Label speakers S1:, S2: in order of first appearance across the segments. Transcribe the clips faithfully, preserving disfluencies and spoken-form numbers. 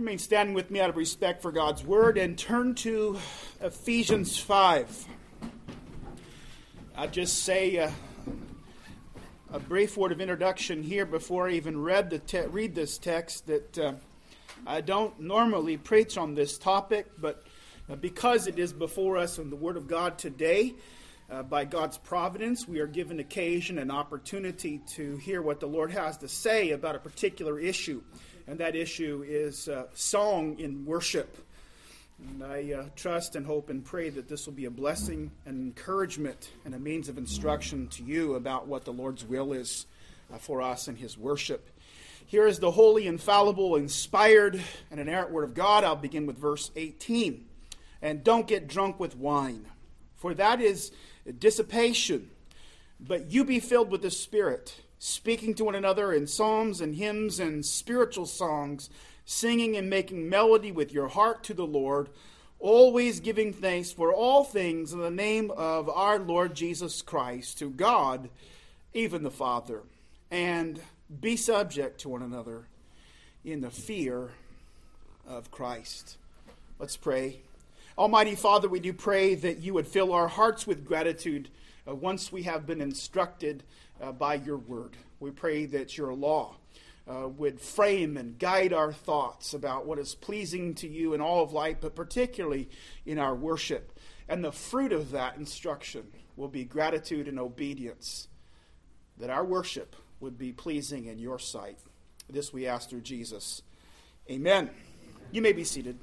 S1: remain standing with me out of respect for God's Word and turn to Ephesians five. I'll just say uh, a brief word of introduction here before I even read the te- read this text that uh, I don't normally preach on this topic, but uh, because it is before us in the Word of God today, uh, by God's providence, we are given occasion and opportunity to hear what the Lord has to say about a particular issue. And that issue is uh, song in worship. And I uh, trust and hope and pray that this will be a blessing and encouragement and a means of instruction to you about what the Lord's will is uh, for us in His worship. Here is the holy, infallible, inspired, and inerrant Word of God. I'll begin with verse eighteen. And don't get drunk with wine, for that is dissipation. But you be filled with the Spirit, speaking to one another in psalms and hymns and spiritual songs, singing and making melody with your heart to the Lord, always giving thanks for all things in the name of our Lord Jesus Christ, to God, even the Father. And be subject to one another in the fear of Christ. Let's pray. Almighty Father, we do pray that you would fill our hearts with gratitude uh, once we have been instructed uh, by your word. We pray that your law uh, would frame and guide our thoughts about what is pleasing to you in all of life, but particularly in our worship. And the fruit of that instruction will be gratitude and obedience, that our worship would be pleasing in your sight. This we ask through Jesus. Amen. You may be seated.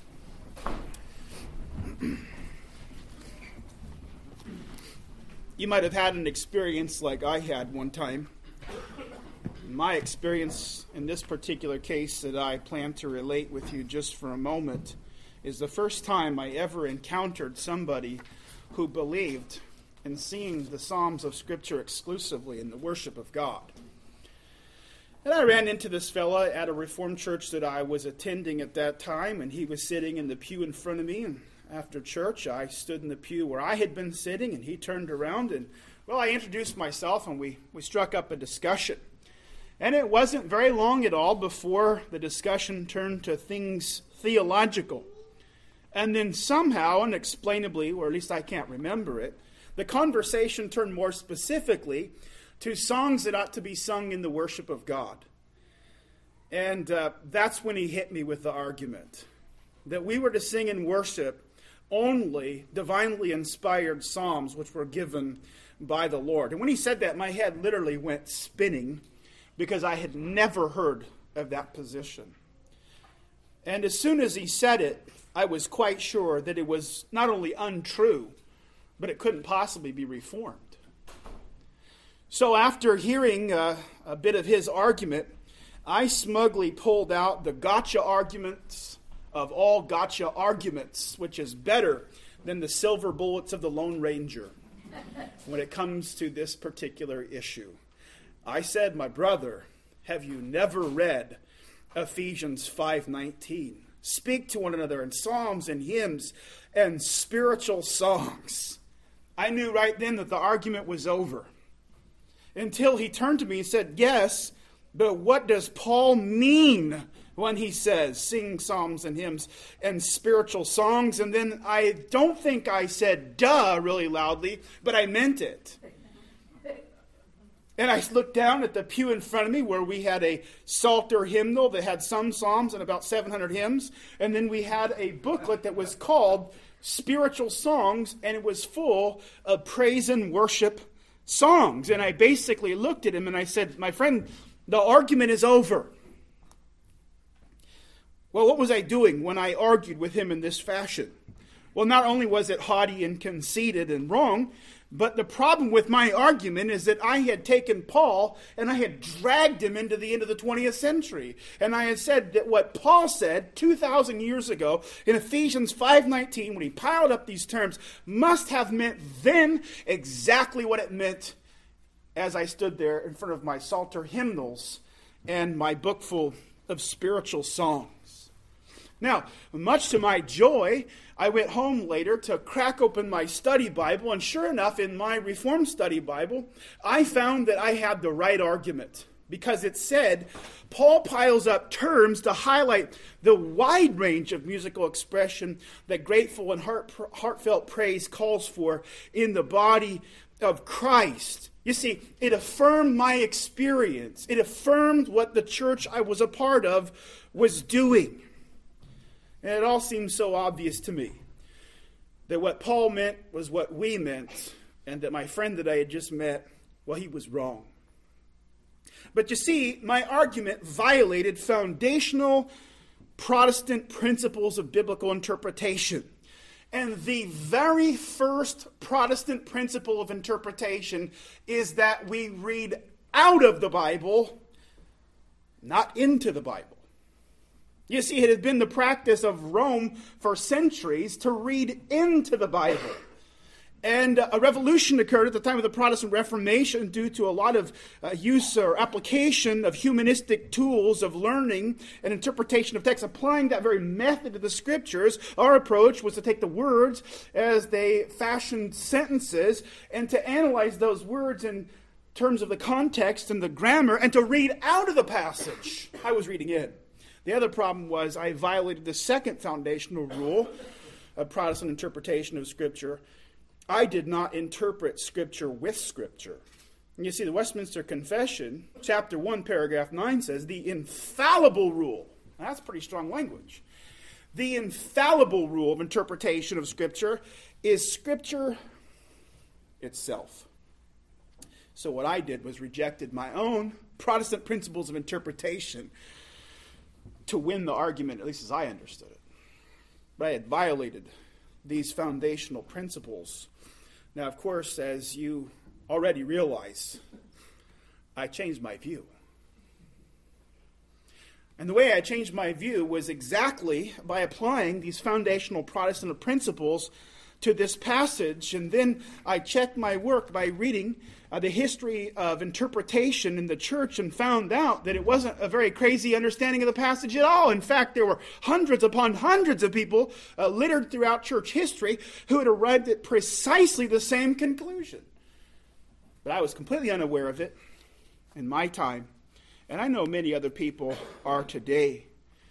S1: You might have had an experience like I had one time. My experience in this particular case that I plan to relate with you just for a moment is the first time I ever encountered somebody who believed in singing the Psalms of Scripture exclusively in the worship of God. And I ran into this fella at a Reformed church that I was attending at that time, and he was sitting in the pew in front of me. And after church, I stood in the pew where I had been sitting, and he turned around, and, well, I introduced myself, and we, we struck up a discussion. And it wasn't very long at all before the discussion turned to things theological. And then somehow, unexplainably, or at least I can't remember it, the conversation turned more specifically to songs that ought to be sung in the worship of God. And uh, that's when he hit me with the argument that we were to sing in worship only divinely inspired psalms which were given by the Lord. And when he said that, my head literally went spinning because I had never heard of that position. And as soon as he said it, I was quite sure that it was not only untrue, but it couldn't possibly be reformed. So after hearing uh, a bit of his argument, I smugly pulled out the gotcha arguments of all gotcha arguments, which is better than the silver bullets of the Lone Ranger when it comes to this particular issue. I said, my brother, have you never read Ephesians five nineteen? Speak to one another in psalms and hymns and spiritual songs. I knew right then that the argument was over, until he turned to me and said, yes, but what does Paul mean when he says sing psalms and hymns and spiritual songs? And then I don't think I said duh really loudly, but I meant it. And I looked down at the pew in front of me where we had a Psalter hymnal that had some psalms and about seven hundred hymns. And then we had a booklet that was called Spiritual Songs, and it was full of praise and worship songs. And I basically looked at him and I said, my friend, the argument is over. Well, what was I doing when I argued with him in this fashion? Well, not only was it haughty and conceited and wrong, but the problem with my argument is that I had taken Paul and I had dragged him into the end of the twentieth century. And I had said that what Paul said two thousand years ago in Ephesians five nineteen, when he piled up these terms, must have meant then exactly what it meant as I stood there in front of my Psalter hymnals and my book full of spiritual songs. Now, much to my joy, I went home later to crack open my study Bible, and sure enough, in my Reformed study Bible, I found that I had the right argument. because it said Paul piles up terms to highlight the wide range of musical expression that grateful and heart, heartfelt praise calls for in the body of Christ. You see, it affirmed my experience. It affirmed what the church I was a part of was doing. And it all seems so obvious to me that what Paul meant was what we meant, and that my friend that I had just met, well, he was wrong. But you see, my argument violated foundational Protestant principles of biblical interpretation. And the very first Protestant principle of interpretation is that we read out of the Bible, not into the Bible. You see, it had been the practice of Rome for centuries to read into the Bible. And a revolution occurred at the time of the Protestant Reformation due to a lot of uh, use or application of humanistic tools of learning and interpretation of text. Applying that very method to the Scriptures, our approach was to take the words as they fashioned sentences and to analyze those words in terms of the context and the grammar and to read out of the passage I was reading in. The other problem was I violated the second foundational rule of Protestant interpretation of Scripture. I did not interpret Scripture with Scripture. And you see, the Westminster Confession, chapter one, paragraph nine says, the infallible rule. Now, that's pretty strong language. The infallible rule of interpretation of Scripture is Scripture itself. So what I did was rejected my own Protestant principles of interpretation to win the argument, at least as I understood it. But I had violated these foundational principles. Now, of course, as you already realize, I changed my view. And the way I changed my view was exactly by applying these foundational Protestant principles to this passage. And then I checked my work by reading uh, the history of interpretation in the church and found out that it wasn't a very crazy understanding of the passage at all. In fact, there were hundreds upon hundreds of people uh, littered throughout church history who had arrived at precisely the same conclusion. But I was completely unaware of it in my time, and I know many other people are today.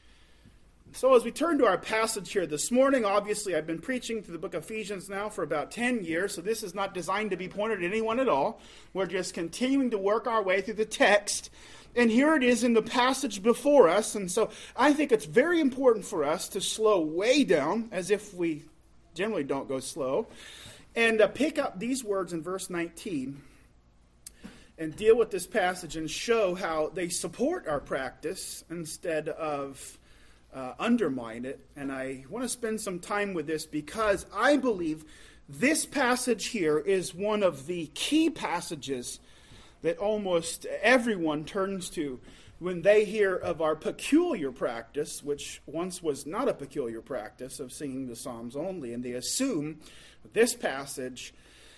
S1: So as we turn to our passage here this morning, obviously I've been preaching through the book of Ephesians now for about ten years, so this is not designed to be pointed at anyone at all. We're just continuing to work our way through the text, and here it is in the passage before us, and so I think it's very important for us to slow way down, as if we generally don't go slow, and uh, pick up these words in verse nineteen, and deal with this passage and show how they support our practice instead of Uh, undermine it. And I want to spend some time with this because I believe this passage here is one of the key passages that almost everyone turns to when they hear of our peculiar practice, which once was not a peculiar practice of singing the Psalms only, and they assume this passage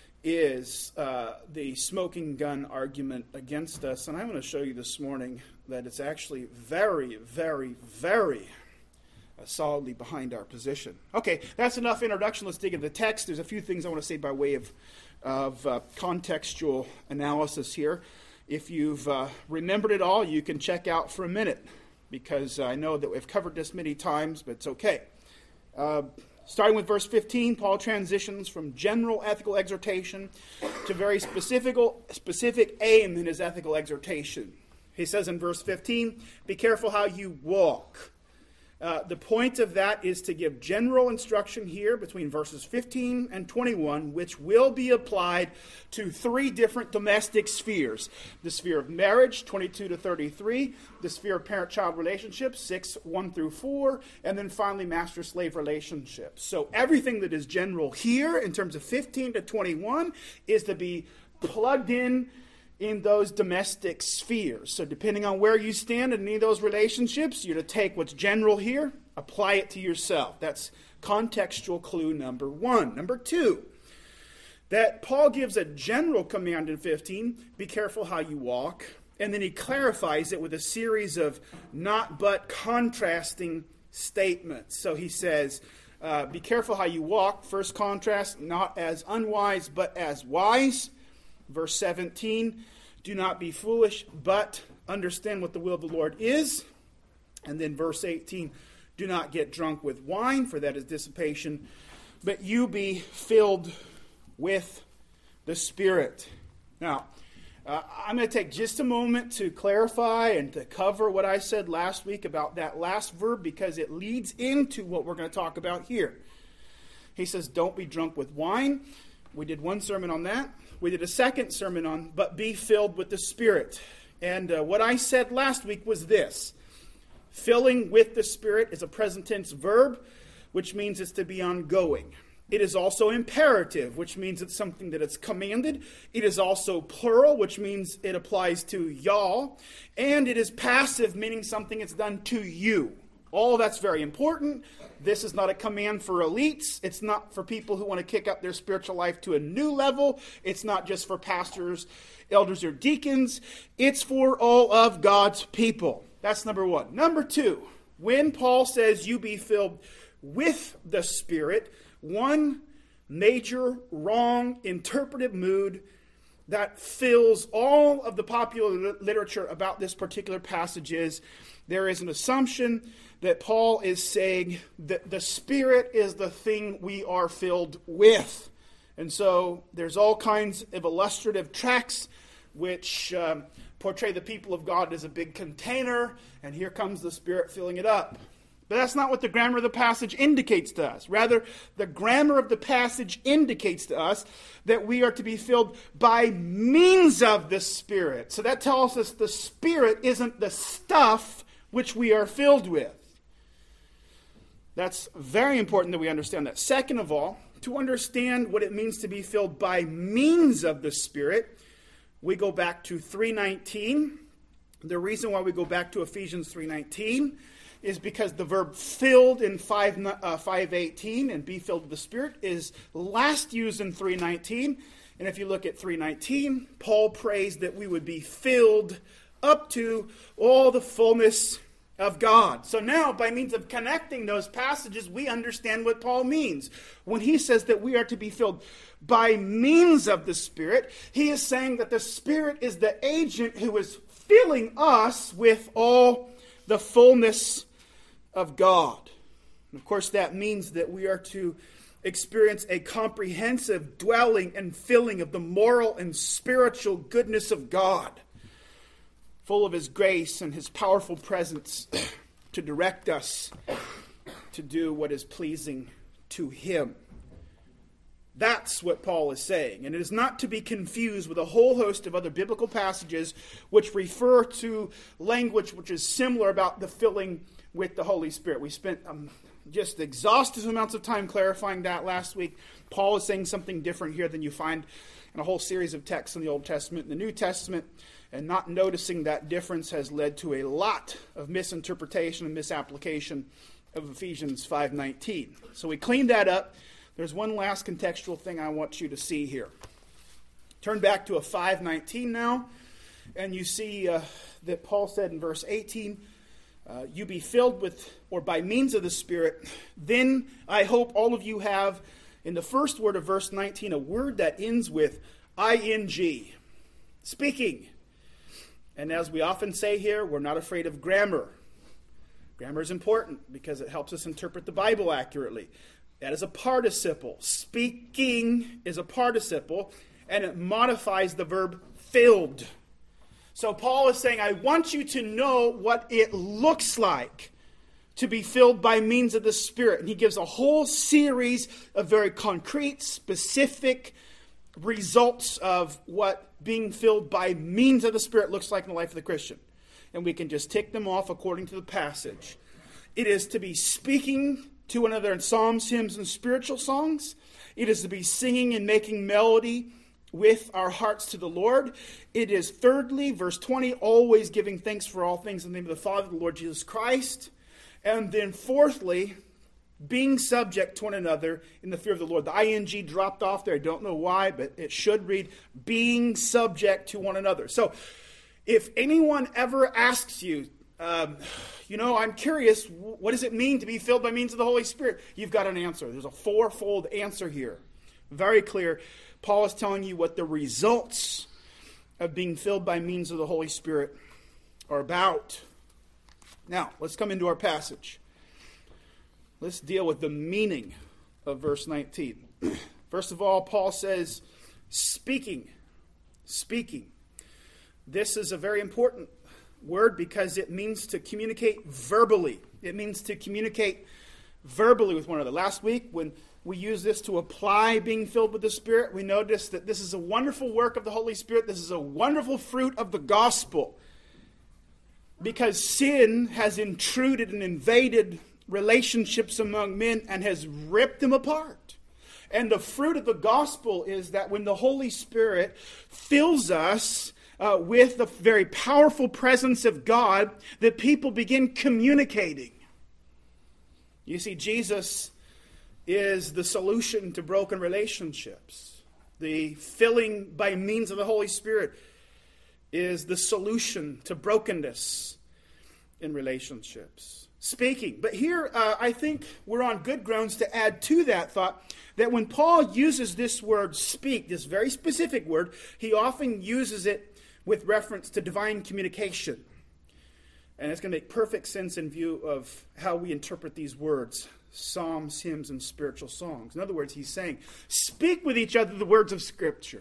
S1: is uh, the smoking gun argument against us. And I'm going to show you this morning that it's actually very, very, very Uh, solidly behind our position. Okay, that's enough introduction. Let's dig into the text. There's a few things I want to say by way of, of uh, contextual analysis here. If you've uh, remembered it all, you can check out for a minute, because I know that we've covered this many times, but it's okay. Uh, starting with verse fifteen, Paul transitions from general ethical exhortation to very specific, specific aim in his ethical exhortation. He says in verse fifteen, be careful how you walk. Uh, the point of that is to give general instruction here between verses fifteen and twenty-one, which will be applied to three different domestic spheres. The sphere of marriage, twenty-two to thirty-three, the sphere of parent-child relationships, six, one through four, and then finally master-slave relationships. So everything that is general here in terms of fifteen to twenty-one is to be plugged in in those domestic spheres. So depending on where you stand in any of those relationships, you're to take what's general here, apply it to yourself. That's contextual clue number one. Number two, that Paul gives a general command in fifteen, be careful how you walk, and then he clarifies it with a series of not but contrasting statements. So he says, uh, be careful how you walk. First contrast, not as unwise but as wise. Verse seventeen, do not be foolish, but understand what the will of the Lord is. And then verse eighteen, do not get drunk with wine, for that is dissipation, but you be filled with the Spirit. Now, uh, I'm going to take just a moment to clarify and to cover what I said last week about that last verb, because it leads into what we're going to talk about here. He says, don't be drunk with wine. We did one sermon on that. We did a second sermon on, but be filled with the Spirit. And uh, what I said last week was this. Filling with the Spirit is a present tense verb, which means it's to be ongoing. It is also imperative, which means it's something that it's commanded. It is also plural, which means it applies to y'all. And it is passive, meaning something that's done to you. All that's very important. This is not a command for elites. It's not for people who want to kick up their spiritual life to a new level. It's not just for pastors, elders, or deacons. It's for all of God's people. That's number one. Number two, when Paul says you be filled with the Spirit, one major wrong interpretive mood that fills all of the popular literature about this particular passage is there is an assumption that Paul is saying that the Spirit is the thing we are filled with. And so there's all kinds of illustrative tracts which um, portray the people of God as a big container, and here comes the Spirit filling it up. But that's not what the grammar of the passage indicates to us. Rather, the grammar of the passage indicates to us that we are to be filled by means of the Spirit. So that tells us the Spirit isn't the stuff which we are filled with. That's very important that we understand that. Second of all, to understand what it means to be filled by means of the Spirit, we go back to three nineteen. The reason why we go back to Ephesians three nineteen is because the verb filled in five eighteen and be filled with the Spirit is last used in three nineteen. And if you look at three nineteen, Paul prays that we would be filled up to all the fullness of God. So now, by means of connecting those passages, we understand what Paul means. When he says that we are to be filled by means of the Spirit, he is saying that the Spirit is the agent who is filling us with all the fullness of God. And of course, that means that we are to experience a comprehensive dwelling and filling of the moral and spiritual goodness of God, full of His grace and His powerful presence to direct us to do what is pleasing to Him. That's what Paul is saying. And it is not to be confused with a whole host of other biblical passages which refer to language which is similar about the filling with the Holy Spirit. We spent um, just exhaustive amounts of time clarifying that last week. Paul is saying something different here than you find in a whole series of texts in the Old Testament and the New Testament. And not noticing that difference has led to a lot of misinterpretation and misapplication of Ephesians five nineteen. So we cleaned that up. There's one last contextual thing I want you to see here. Turn back to a five nineteen now, and you see uh, that Paul said in verse eighteen, uh, you be filled with, or by means of the Spirit. Then I hope all of you have, in the first word of verse nineteen, a word that ends with ing, speaking. And as we often say here, we're not afraid of grammar. Grammar is important because it helps us interpret the Bible accurately. That is a participle. Speaking is a participle, and it modifies the verb filled. So Paul is saying, I want you to know what it looks like to be filled by means of the Spirit. And he gives a whole series of very concrete, specific results of what being filled by means of the Spirit looks like in the life of the Christian. And we can just tick them off according to the passage. It is to be speaking to one another in psalms, hymns, and spiritual songs. It is to be singing and making melody with our hearts to the Lord. It is thirdly, verse twenty, always giving thanks for all things in the name of the Father, the Lord Jesus Christ. And then fourthly, being subject to one another in the fear of the Lord. The ing dropped off there. I don't know why, but it should read, being subject to one another. So, if anyone ever asks you, um, you know, I'm curious, what does it mean to be filled by means of the Holy Spirit? You've got an answer. There's a fourfold answer here. Very clear. Paul is telling you what the results of being filled by means of the Holy Spirit are about. Now, let's come into our passage. Let's deal with the meaning of verse nineteen. First of all, Paul says, speaking. Speaking. This is a very important word because it means to communicate verbally. It means to communicate verbally with one another. Last week, when we used this to apply being filled with the Spirit, we noticed that this is a wonderful work of the Holy Spirit. This is a wonderful fruit of the gospel. Because sin has intruded and invaded relationships among men and has ripped them apart. And the fruit of the gospel is that when the Holy Spirit fills us uh, with the very powerful presence of God, that people begin communicating. You see, Jesus is the solution to broken relationships. The filling by means of the Holy Spirit is the solution to brokenness in relationships. Speaking. But here, uh, I think we're on good grounds to add to that thought that when Paul uses this word speak, this very specific word, he often uses it with reference to divine communication. And it's going to make perfect sense in view of how we interpret these words, psalms, hymns, and spiritual songs. In other words, he's saying, speak with each other the words of Scripture.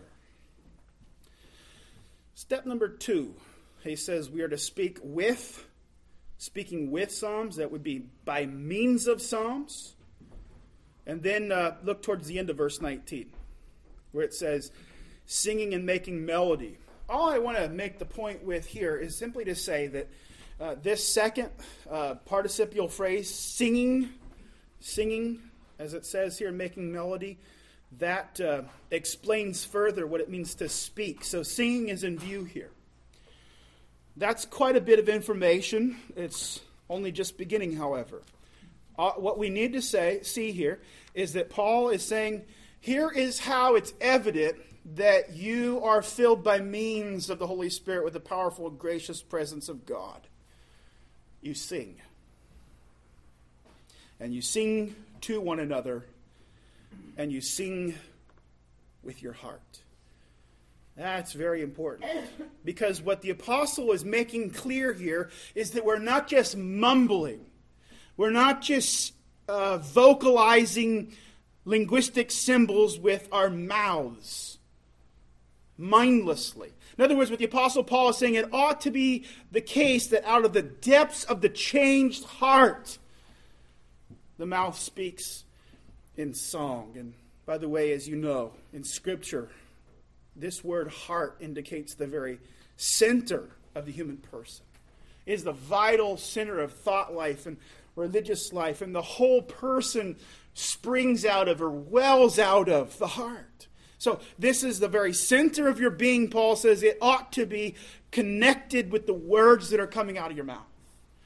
S1: Step number two, he says we are to speak with, speaking with psalms. That would be by means of psalms. And then uh, look towards the end of verse nineteen, where it says, singing and making melody. All I want to make the point with here is simply to say that uh, this second uh, participial phrase, singing, singing, as it says here, making melody, that uh, explains further what it means to speak. So singing is in view here. That's quite a bit of information. It's only just beginning, however. Uh, what we need to say, see here is that Paul is saying, here is how it's evident that you are filled by means of the Holy Spirit with the powerful and gracious presence of God. You sing. And you sing to one another. And you sing with your heart. That's very important. Because what the apostle is making clear here is that we're not just mumbling. We're not just uh, vocalizing linguistic symbols with our mouths mindlessly. In other words, what the Apostle Paul is saying, it ought to be the case that out of the depths of the changed heart, the mouth speaks in song. And by the way, as you know, in Scripture, this word heart indicates the very center of the human person. It is the vital center of thought life and religious life, and the whole person springs out of or wells out of the heart. So this is the very center of your being, Paul says. It ought to be connected with the words that are coming out of your mouth.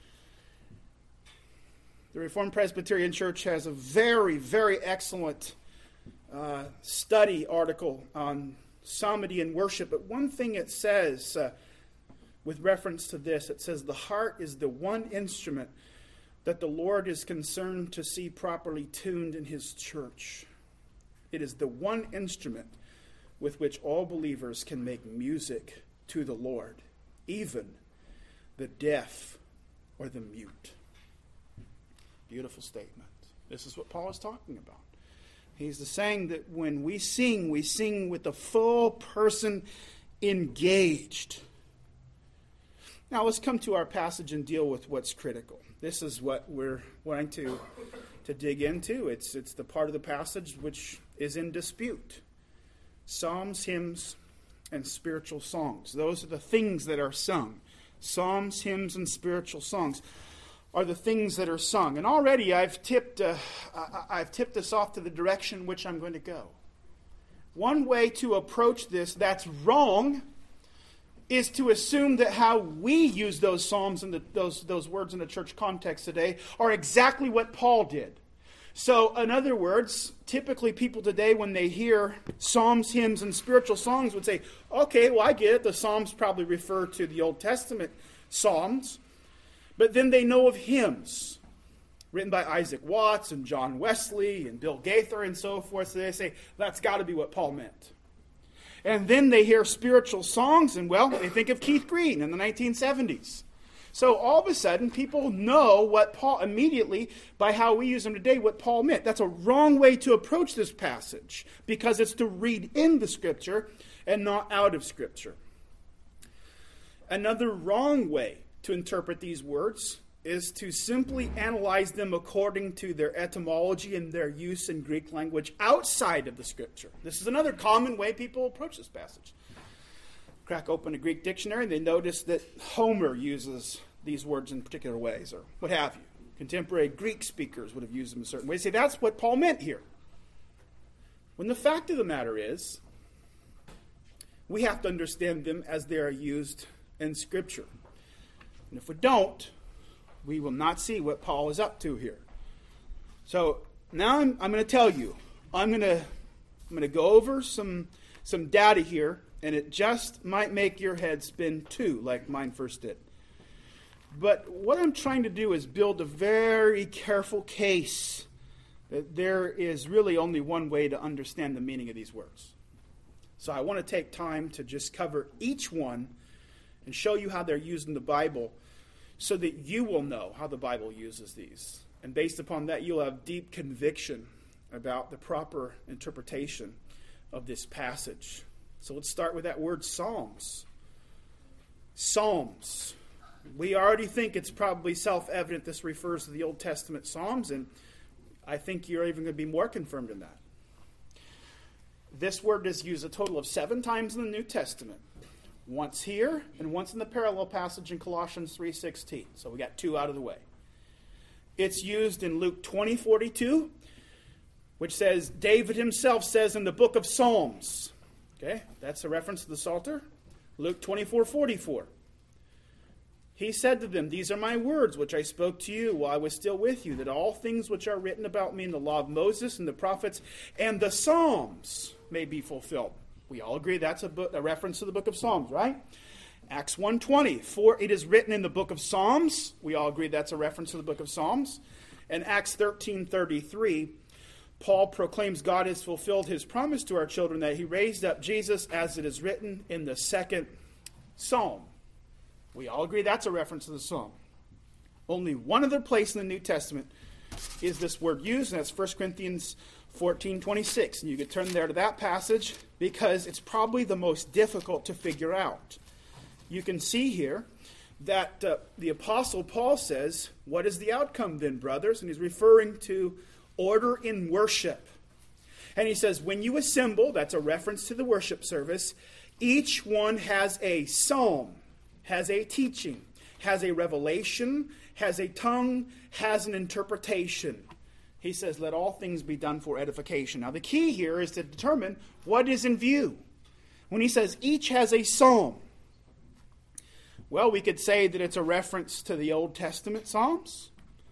S1: The Reformed Presbyterian Church has a very, very excellent uh, study article on psalmody and worship. But one thing it says uh, with reference to this, it says the heart is the one instrument that the Lord is concerned to see properly tuned in His church. It is the one instrument with which all believers can make music to the Lord, even the deaf or the mute. Beautiful statement. This is what Paul is talking about. He's saying that when we sing, we sing with the full person engaged. Now let's come to our passage and deal with what's critical. This is what we're wanting to, to dig into. It's, it's the part of the passage which is in dispute. Psalms, hymns, and spiritual songs. Those are the things that are sung. Psalms, hymns, and spiritual songs are the things that are sung. And already I've tipped, uh, I've tipped us off to the direction which I'm going to go. One way to approach this that's wrong is to assume that how we use those psalms and the, those, those words in the church context today are exactly what Paul did. So, in other words, typically people today, when they hear psalms, hymns, and spiritual songs, would say, okay, well, I get it. The psalms probably refer to the Old Testament psalms. But then they know of hymns written by Isaac Watts and John Wesley and Bill Gaither and so forth. So they say, that's got to be what Paul meant. And then they hear spiritual songs, and, well, they think of Keith Green in the nineteen seventies. So all of a sudden, people know what Paul, immediately, by how we use them today, what Paul meant. That's a wrong way to approach this passage, because it's to read in the Scripture and not out of Scripture. Another wrong way to interpret these words is to simply analyze them according to their etymology and their use in Greek language outside of the Scripture. This is another common way people approach this passage. Crack open a Greek dictionary, and they notice that Homer uses these words in particular ways, or what have you. Contemporary Greek speakers would have used them in certain ways. Say, that's what Paul meant here. When the fact of the matter is, we have to understand them as they are used in Scripture. And if we don't, we will not see what Paul is up to here. So now I'm, I'm going to tell you, I'm going to I'm going to go over some some data here, and it just might make your head spin too, like mine first did. But what I'm trying to do is build a very careful case that there is really only one way to understand the meaning of these words. So I want to take time to just cover each one and show you how they're used in the Bible, so that you will know how the Bible uses these. And based upon that, you'll have deep conviction about the proper interpretation of this passage. So let's start with that word Psalms. Psalms. We already think it's probably self-evident this refers to the Old Testament Psalms, and I think you're even going to be more confirmed in that. This word is used a total of seven times in the New Testament. Once here, and once in the parallel passage in Colossians three sixteen. So we got two out of the way. It's used in Luke twenty forty-two, which says, David himself says in the book of Psalms. Okay, that's a reference to the Psalter. Luke twenty-four forty-four. He said to them, these are my words which I spoke to you while I was still with you, that all things which are written about me in the law of Moses and the prophets and the Psalms may be fulfilled. We all agree that's a, book, a reference to the book of Psalms, right? Acts one twenty, for it is written in the book of Psalms. We all agree that's a reference to the book of Psalms. And Acts thirteen thirty-three, Paul proclaims God has fulfilled his promise to our children that he raised up Jesus as it is written in the second Psalm. We all agree that's a reference to the Psalm. Only one other place in the New Testament is this word used, and that's First Corinthians fourteen twenty-six. And you could turn there to that passage because it's probably the most difficult to figure out. You can see here that uh, the Apostle Paul says, what is the outcome then, brothers? And he's referring to order in worship. And he says, when you assemble, that's a reference to the worship service, each one has a psalm, has a teaching, has a revelation, has a tongue, has an interpretation. He says, let all things be done for edification. Now, the key here is to determine what is in view. When he says each has a psalm, well, we could say that it's a reference to the Old Testament Psalms.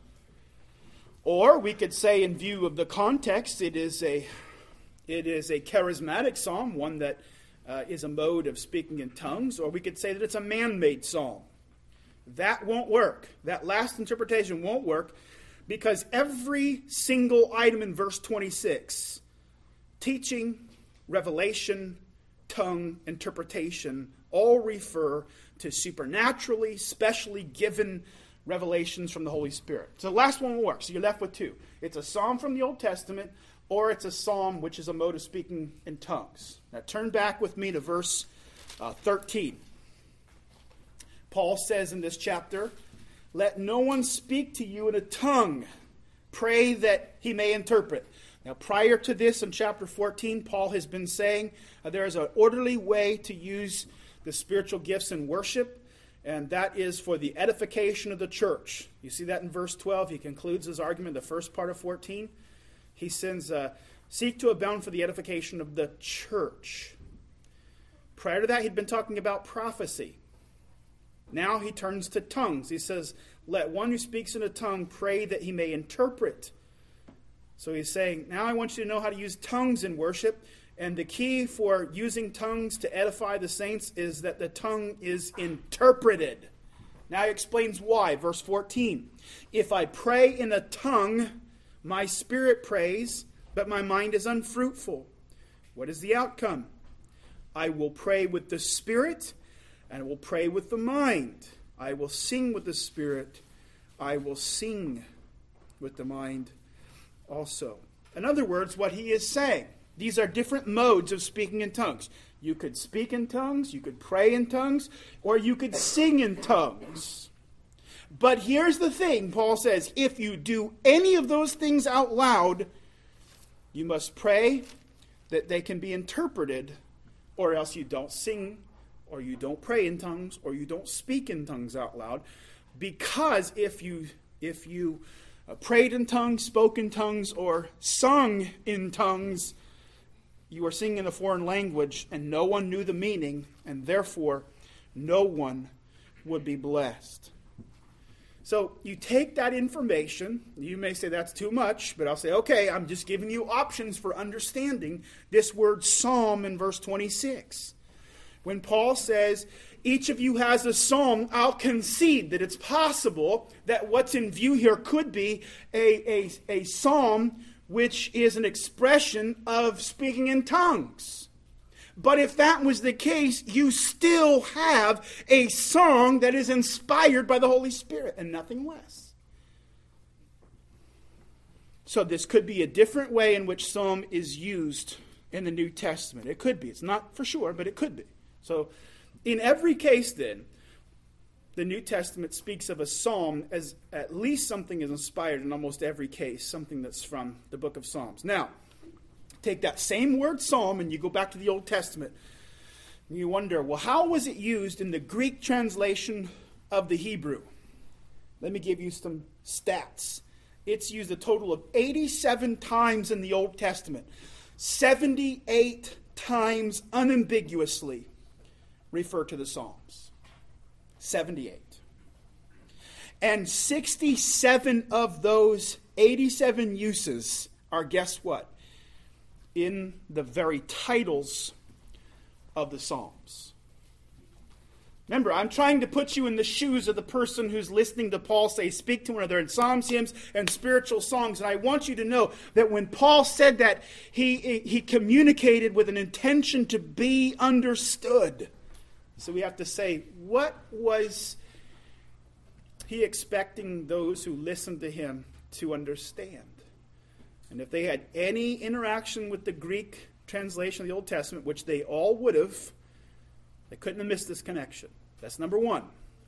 S1: Or we could say, in view of the context, it is a, it is a charismatic psalm, one that uh, is a mode of speaking in tongues. Or we could say that it's a man-made psalm. That won't work. That last interpretation won't work, because every single item in verse twenty-six, teaching, revelation, tongue, interpretation, all refer to supernaturally, specially given revelations from the Holy Spirit. So the last one will work. So you're left with two. It's a psalm from the Old Testament, or it's a psalm which is a mode of speaking in tongues. Now turn back with me to verse uh, thirteen. Paul says in this chapter, let no one speak to you in a tongue. Pray that he may interpret. Now, prior to this, in chapter fourteen, Paul has been saying uh, there is an orderly way to use the spiritual gifts in worship, and that is for the edification of the church. You see that in verse twelve. He concludes his argument, the first part of fourteen. He sends, uh, seek to abound for the edification of the church. Prior to that, he'd been talking about prophecy. Now he turns to tongues. He says, let one who speaks in a tongue pray that he may interpret. So he's saying, now I want you to know how to use tongues in worship. And the key for using tongues to edify the saints is that the tongue is interpreted. Now he explains why. Verse fourteen. If I pray in a tongue, my spirit prays, but my mind is unfruitful. What is the outcome? I will pray with the spirit, and I will pray with the mind. I will sing with the Spirit. I will sing with the mind also. In other words, what he is saying, these are different modes of speaking in tongues. You could speak in tongues, you could pray in tongues, or you could sing in tongues. But here's the thing, Paul says, if you do any of those things out loud, you must pray that they can be interpreted, or else you don't sing, or you don't pray in tongues, or you don't speak in tongues out loud. Because if you if you uh, prayed in tongues, spoke in tongues, or sung in tongues, you are singing in a foreign language, and no one knew the meaning, and therefore no one would be blessed. So you take that information. You may say that's too much, but I'll say, okay, I'm just giving you options for understanding this word psalm in verse twenty-six. When Paul says, each of you has a psalm, I'll concede that it's possible that what's in view here could be a, a, a psalm which is an expression of speaking in tongues. But if that was the case, you still have a song that is inspired by the Holy Spirit and nothing less. So this could be a different way in which psalm is used in the New Testament. It could be. It's not for sure, but it could be. So in every case then, the New Testament speaks of a psalm as at least something is inspired in almost every case, something that's from the book of Psalms. Now, take that same word psalm and you go back to the Old Testament. And you wonder, well, how was it used in the Greek translation of the Hebrew? Let me give you some stats. It's used a total of eighty-seven times in the Old Testament. seventy-eight times unambiguously refer to the Psalms. seventy-eight. And sixty-seven of those eighty-seven uses are, guess what? In the very titles of the Psalms. Remember, I'm trying to put you in the shoes of the person who's listening to Paul say, speak to one another in psalms, hymns, and spiritual songs. And I want you to know that when Paul said that, he, he communicated with an intention to be understood. So we have to say, what was he expecting those who listened to him to understand? And if they had any interaction with the Greek translation of the Old Testament, which they all would have, they couldn't have missed this connection. That's number one.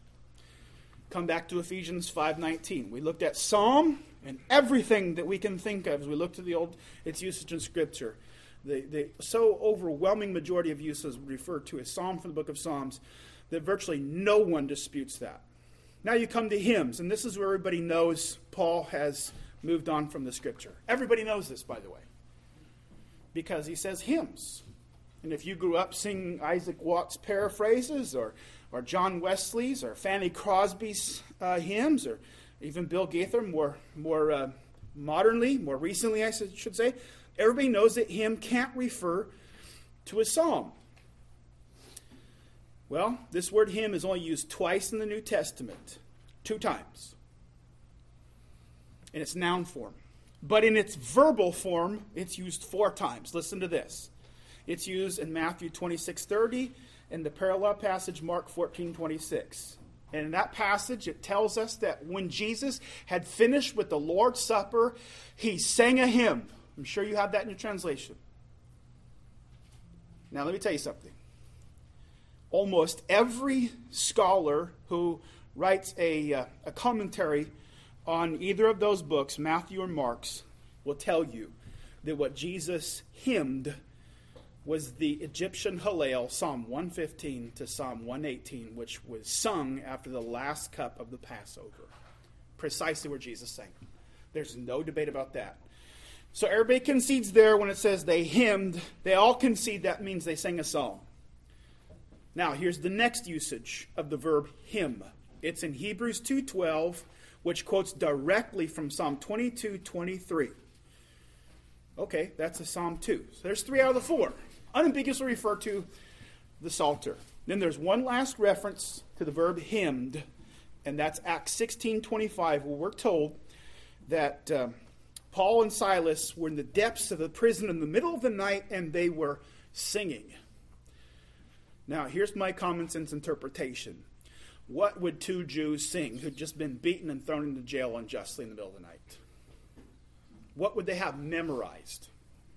S1: Come back to Ephesians five nineteen. We looked at psalm and everything that we can think of as we look to the old, its usage in Scripture. The, the so overwhelming majority of uses refer to a psalm from the book of Psalms that virtually no one disputes that. Now you come to hymns, and this is where everybody knows Paul has moved on from the Scripture. Everybody knows this, by the way, because he says hymns. And if you grew up singing Isaac Watts paraphrases or, or John Wesley's or Fanny Crosby's uh, hymns or even Bill Gaither more, more uh, modernly, more recently I should say, everybody knows that hymn can't refer to a psalm. Well, this word hymn is only used twice in the New Testament. Two times. In its noun form. But in its verbal form, it's used four times. Listen to this. It's used in Matthew twenty-six thirty and the parallel passage Mark fourteen twenty-six. And in that passage, it tells us that when Jesus had finished with the Lord's Supper, he sang a hymn. I'm sure you have that in your translation. Now, let me tell you something. Almost every scholar who writes a, uh, a commentary on either of those books, Matthew or Mark's, will tell you that what Jesus hymned was the Egyptian Hallel, Psalm one fifteen to Psalm one eighteen, which was sung after the last cup of the Passover. Precisely where Jesus sang. There's no debate about that. So everybody concedes there when it says they hymned. They all concede that means they sang a psalm. Now, here's the next usage of the verb hymn. It's in Hebrews two twelve, which quotes directly from Psalm twenty-two twenty-three. Okay, that's a Psalm two. So there's three out of the four. Unambiguously refer to the Psalter. Then there's one last reference to the verb hymned, and that's Acts sixteen twenty-five, where we're told that uh, Paul and Silas were in the depths of the prison in the middle of the night, and they were singing. Now, here's my common sense interpretation. what would two Jews sing who'd just been beaten and thrown into jail unjustly in the middle of the night? What would they have memorized?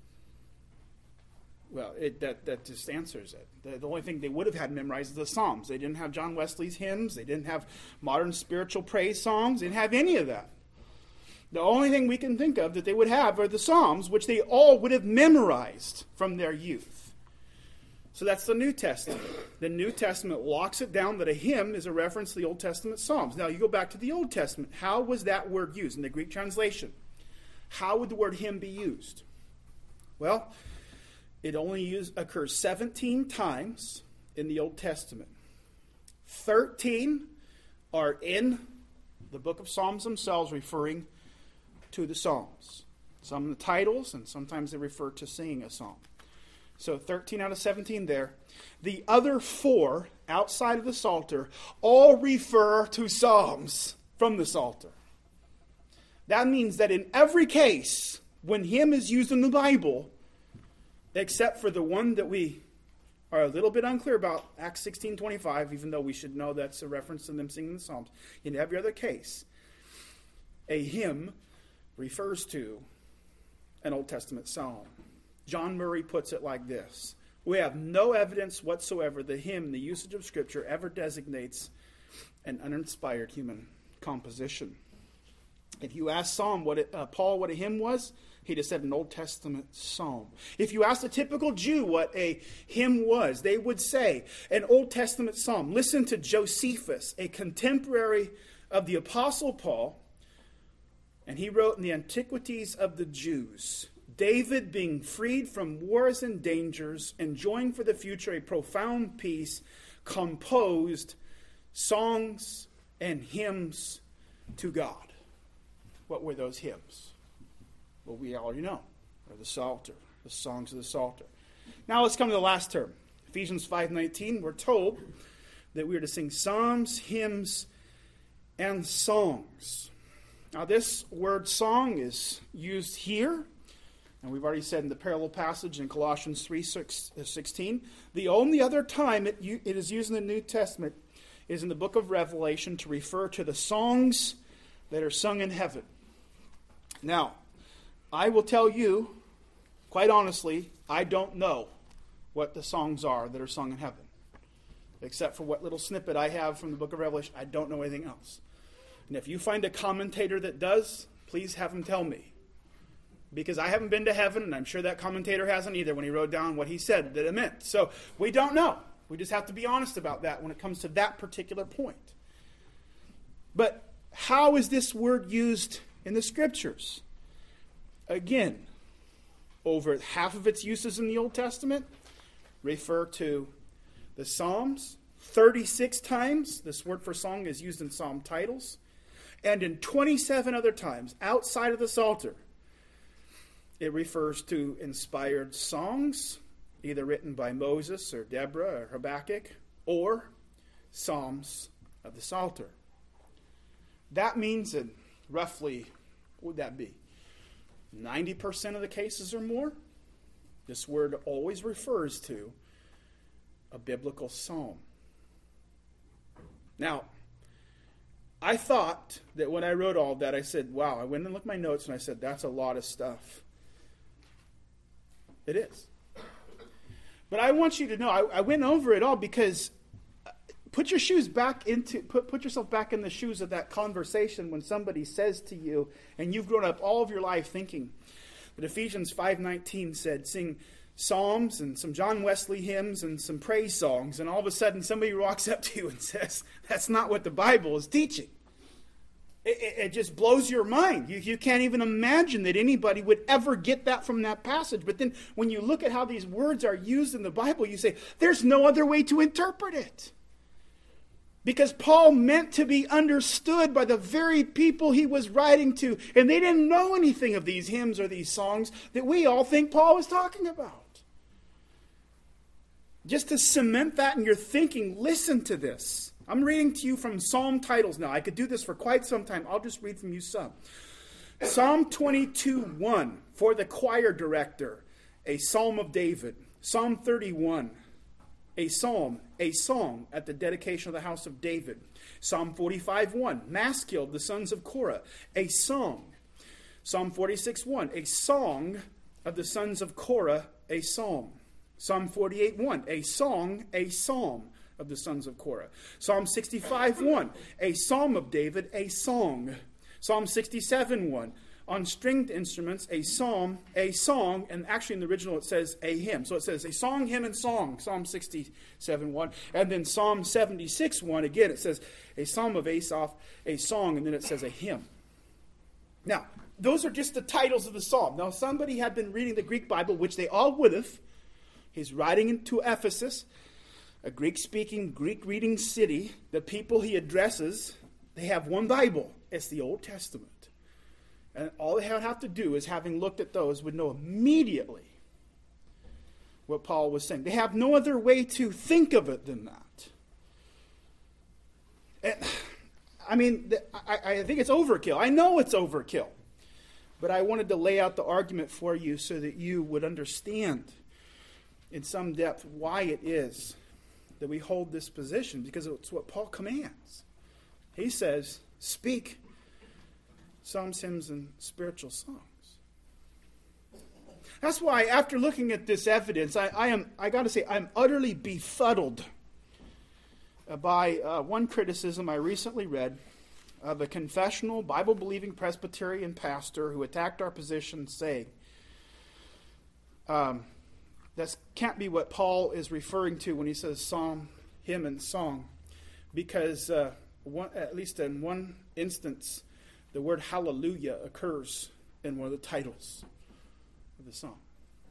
S1: Well, it, that, that just answers it. The, the only thing they would have had memorized is the Psalms. They didn't have John Wesley's hymns. They didn't have modern spiritual praise songs. They didn't have any of that. The only thing we can think of that they would have are the Psalms, which they all would have memorized from their youth. So that's the New Testament. The New Testament locks it down that a hymn is a reference to the Old Testament Psalms. Now you go back to the Old Testament. How was that word used in the Greek translation? How would the word hymn be used? Well, it only use, occurs seventeen times in the Old Testament. thirteen are in the book of Psalms themselves, referring to the Psalms. Some in the titles, and sometimes they refer to singing a psalm. So thirteen out of seventeen there. The other four, outside of the Psalter, all refer to psalms from the Psalter. That means that in every case, when hymn is used in the Bible, except for the one that we are a little bit unclear about, Acts sixteen twenty-five, even though we should know that's a reference to them singing the Psalms. In every other case, a hymn refers to an Old Testament psalm. John Murray puts it like this: we have no evidence whatsoever the hymn in the usage of Scripture ever designates an uninspired human composition. If you ask Psalm what it, uh, Paul what a hymn was, he'd have said an Old Testament psalm. If you asked a typical Jew what a hymn was, they would say an Old Testament psalm. Listen to Josephus, a contemporary of the Apostle Paul, and he wrote in the Antiquities of the Jews, David, being freed from wars and dangers, enjoying for the future a profound peace, composed songs and hymns to God. What were those hymns? Well, we already know. They're the Psalter, the songs of the Psalter. Now let's come to the last term. Ephesians five nineteen, we're told that we are to sing psalms, hymns, and songs. Now this word song is used here, and we've already said in the parallel passage in Colossians three sixteen. The only other time it, it is used in the New Testament is in the book of Revelation to refer to the songs that are sung in heaven. Now, I will tell you, quite honestly, I don't know what the songs are that are sung in heaven. Except for what little snippet I have from the book of Revelation, I don't know anything else. And if you find a commentator that does, please have him tell me. Because I haven't been to heaven, and I'm sure that commentator hasn't either when he wrote down what he said that it meant. So we don't know. We just have to be honest about that when it comes to that particular point. But how is this word used in the Scriptures? Again, over half of its uses in the Old Testament refer to the Psalms. thirty-six times this word for song is used in psalm titles. And in twenty-seven other times, outside of the Psalter, it refers to inspired songs, either written by Moses or Deborah or Habakkuk, or psalms of the Psalter. That means in roughly, what would that be? ninety percent of the cases or more, this word always refers to a biblical psalm. Now, I thought that when I wrote all that, I said, wow, I went and looked at my notes and I said, that's a lot of stuff. It is. But I want you to know, I, I went over it all because put your shoes back into, put, put yourself back in the shoes of that conversation when somebody says to you, and you've grown up all of your life thinking that Ephesians five nineteen said, sing psalms and some John Wesley hymns and some praise songs, and all of a sudden somebody walks up to you and says, that's not what the Bible is teaching. It, it, it just blows your mind. You, you can't even imagine that anybody would ever get that from that passage. But then when you look at how these words are used in the Bible, you say, there's no other way to interpret it. Because Paul meant to be understood by the very people he was writing to. And they didn't know anything of these hymns or these songs that we all think Paul was talking about. Just to cement that in your thinking, listen to this. I'm reading to you from psalm titles now. I could do this for quite some time. I'll just read from you some. Psalm twenty-two one, for the choir director, a psalm of David. Psalm thirty-one, a psalm, a song at the dedication of the house of David. Psalm forty-five one, Maskil, the sons of Korah, a song. Psalm forty-six one, a song of the sons of Korah, a psalm. Psalm forty-eight one, a song, a psalm of the sons of Korah. Psalm sixty-five one, a psalm of David, a song. Psalm sixty-seven one, on stringed instruments, a psalm, a song, and actually in the original it says a hymn. So it says a song, hymn, and song, Psalm sixty-seven one. And then Psalm seventy-six one, again it says a psalm of Asaph, a song, and then it says a hymn. Now, those are just the titles of the psalm. Now, somebody had been reading the Greek Bible, which they all would have. He's writing into Ephesus, a Greek-speaking, Greek-reading city. The people he addresses, they have one Bible. It's the Old Testament. And all they would have to do is, having looked at those, would know immediately what Paul was saying. They have no other way to think of it than that. And, I mean, I, I think it's overkill. I know it's overkill. But I wanted to lay out the argument for you so that you would understand in some depth why it is that we hold this position, because it's what Paul commands. He says, speak psalms, hymns, and spiritual songs. That's why, after looking at this evidence, I, I am, I got to say, I'm utterly befuddled by uh, one criticism I recently read of a confessional, Bible-believing Presbyterian pastor who attacked our position, saying, um, that can't be what Paul is referring to when he says psalm, hymn, and song, because uh, one, at least in one instance, the word hallelujah occurs in one of the titles of the song.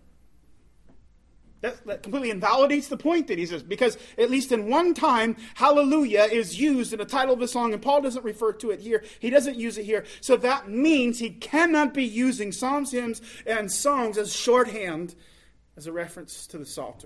S1: That, that completely invalidates the point that he says, because at least in one time, hallelujah is used in the title of the song, and Paul doesn't refer to it here. He doesn't use it here. So that means he cannot be using psalms, hymns, and songs as shorthand as a reference to the Psalter.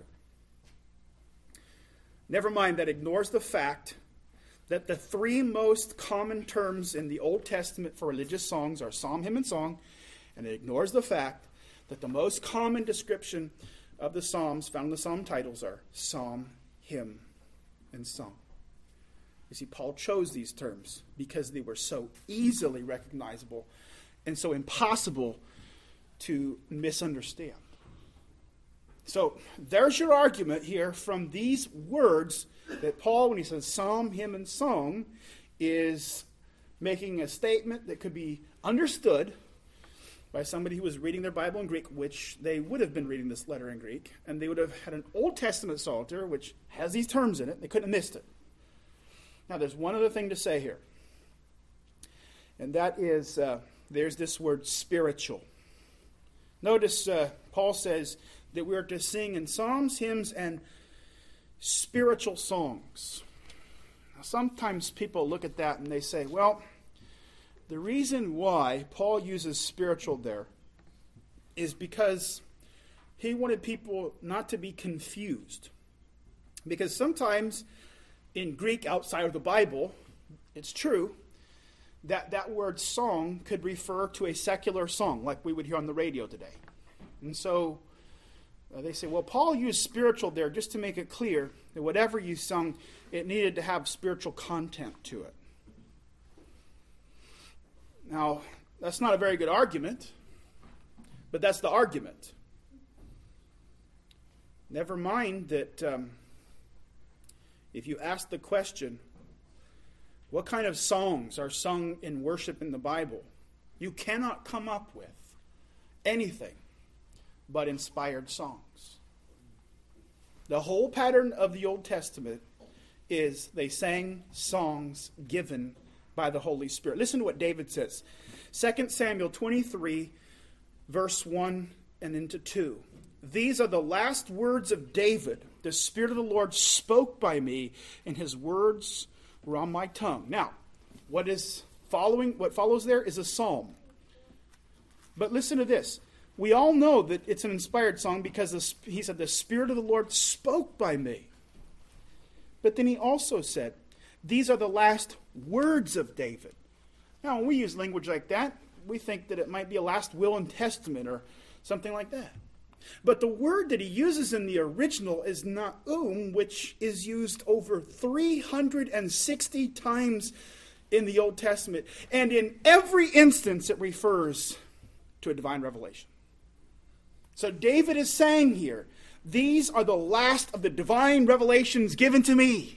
S1: Never mind, that ignores the fact that the three most common terms in the Old Testament for religious songs are psalm, hymn, and song, and it ignores the fact that the most common description of the Psalms found in the Psalm titles are psalm, hymn, and song. You see, Paul chose these terms because they were so easily recognizable and so impossible to misunderstand. So there's your argument here from these words that Paul, when he says psalm, hymn, and song, is making a statement that could be understood by somebody who was reading their Bible in Greek, which they would have been reading this letter in Greek, and they would have had an Old Testament Psalter, which has these terms in it. They couldn't have missed it. Now, there's one other thing to say here, and that is uh, there's this word spiritual. Notice uh, Paul says that we are to sing in psalms, hymns, and spiritual songs. Now, sometimes people look at that and they say, well, the reason why Paul uses spiritual there is because he wanted people not to be confused. Because sometimes in Greek outside of the Bible, it's true that that word song could refer to a secular song like we would hear on the radio today. And so uh, they say, well, Paul used spiritual there just to make it clear that whatever you sung, it needed to have spiritual content to it. Now, that's not a very good argument, but that's the argument. Never mind that um, if you ask the question, what kind of songs are sung in worship in the Bible, you cannot come up with anything but inspired songs. The whole pattern of the Old Testament is they sang songs given by the Holy Spirit. Listen to what David says. Second Samuel twenty-three, verse one and into two. These are the last words of David. The Spirit of the Lord spoke by me, and his words were on my tongue. Now, what is following? What follows there is a psalm. But listen to this. We all know that it's an inspired song because the, he said, the Spirit of the Lord spoke by me. But then he also said, these are the last words of David. Now, when we use language like that, we think that it might be a last will and testament or something like that. But the word that he uses in the original is na'um, which is used over three hundred sixty times in the Old Testament. And in every instance, it refers to a divine revelation. So David is saying here, these are the last of the divine revelations given to me.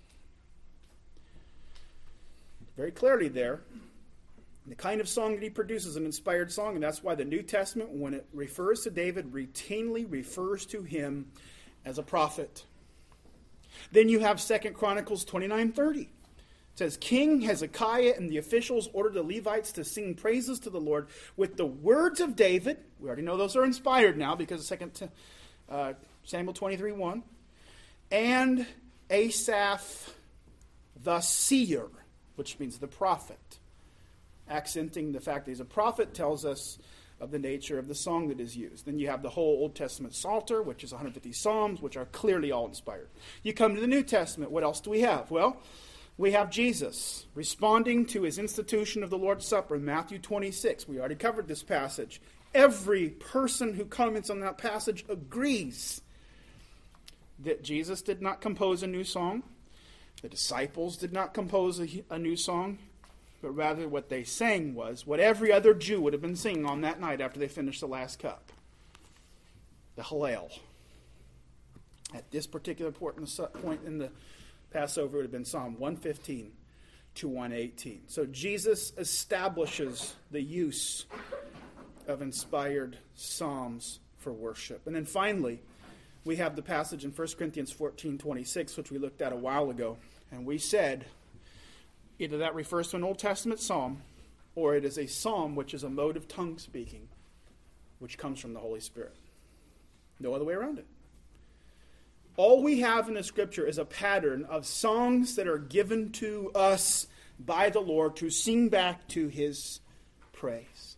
S1: Very clearly there, the kind of song that he produces, an inspired song, and that's why the New Testament, when it refers to David, routinely refers to him as a prophet. Then you have Second Chronicles twenty-nine thirty. It says, King Hezekiah and the officials ordered the Levites to sing praises to the Lord with the words of David. We already know those are inspired now because of Second uh, Samuel twenty-three one. And Asaph the seer, which means the prophet. Accenting the fact that he's a prophet tells us of the nature of the song that is used. Then you have the whole Old Testament Psalter, which is one hundred fifty Psalms, which are clearly all inspired. You come to the New Testament, what else do we have? Well, we have Jesus responding to his institution of the Lord's Supper in Matthew twenty-six. We already covered this passage. Every person who comments on that passage agrees that Jesus did not compose a new song. The disciples did not compose a, a new song. But rather what they sang was what every other Jew would have been singing on that night after they finished the last cup. The Hallel. At this particular point in the Passover, it would have been Psalm one fifteen to one eighteen. So Jesus establishes the use of inspired psalms for worship. And then finally, we have the passage in First Corinthians fourteen twenty-six, which we looked at a while ago. And we said, either that refers to an Old Testament psalm, or it is a psalm which is a mode of tongue speaking, which comes from the Holy Spirit. No other way around it. All we have in the Scripture is a pattern of songs that are given to us by the Lord to sing back to his praise.